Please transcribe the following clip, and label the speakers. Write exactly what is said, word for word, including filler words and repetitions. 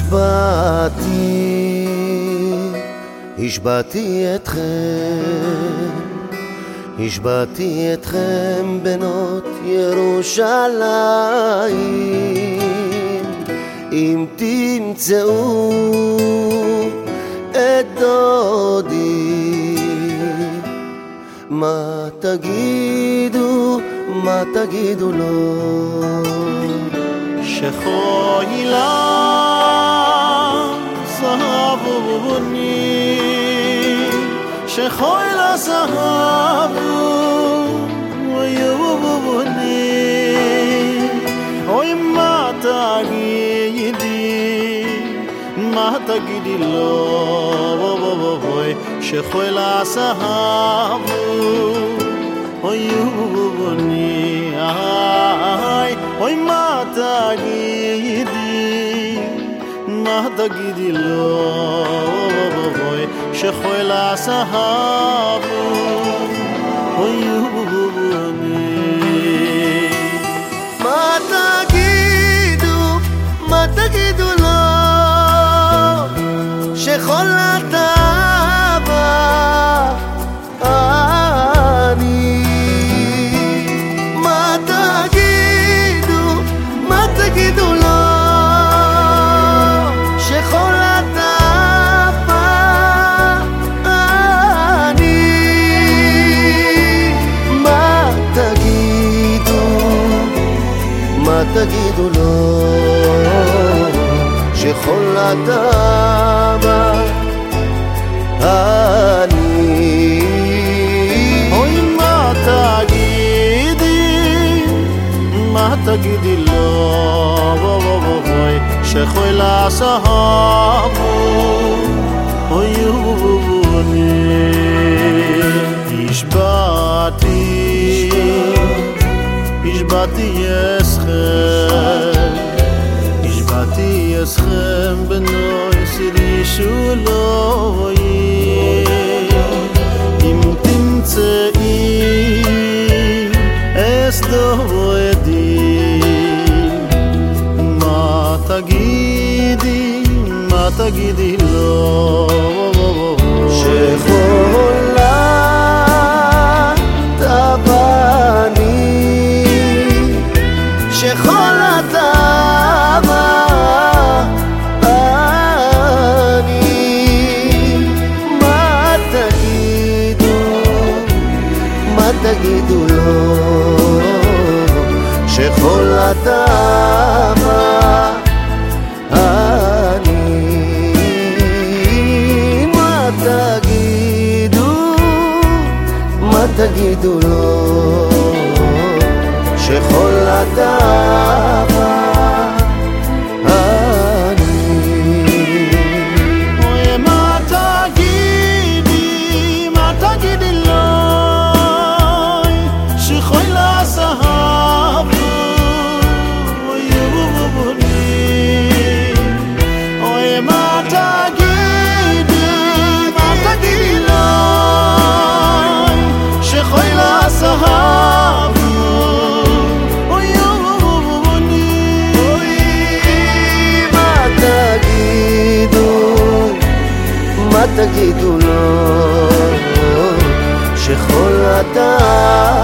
Speaker 1: השבעתי, השבעתי אתכם, השבעתי אתכם בנות ירושלים, אם תמצאו את דודי, מה תגידו, מה תגידו לו?
Speaker 2: שחוילה זהבוני, שחוילה זהבוני, אוי מה תגידי, מה תגידי לו? שחוילה זהבוני, אוי מה תגידי, מה תגידי לו? שחוילה זהבוני,
Speaker 1: מה תגידו, מה תגידו לו? שחוילה אני, מה תגידו, מה תגידו לו? שחוילה מה תגידו לו? שחולת אבא אני,
Speaker 2: אוי מה תגידי, מה תגידי לו? שחולת אבא אני, השבעתי, השבעתי אתכם, השבעתי אתכם בנוי סירישו לא יהיה, אם תמצאי אס דודי, מה תגידי, מה תגידי לו?
Speaker 1: שחולה טבעני, שחולת אבא אני, מה תגידו, מה תגידו לו? שחולת אבא אני, מה תגידו, מה תגידו לו? שחולת אבא אני,
Speaker 2: אוי מה תגידי, מה תגידי לו? שחוילה זהבוני, אוי מה תגידי, מה תגידי לו? שחוילה זהבוני, מה תגידו לו? שחולת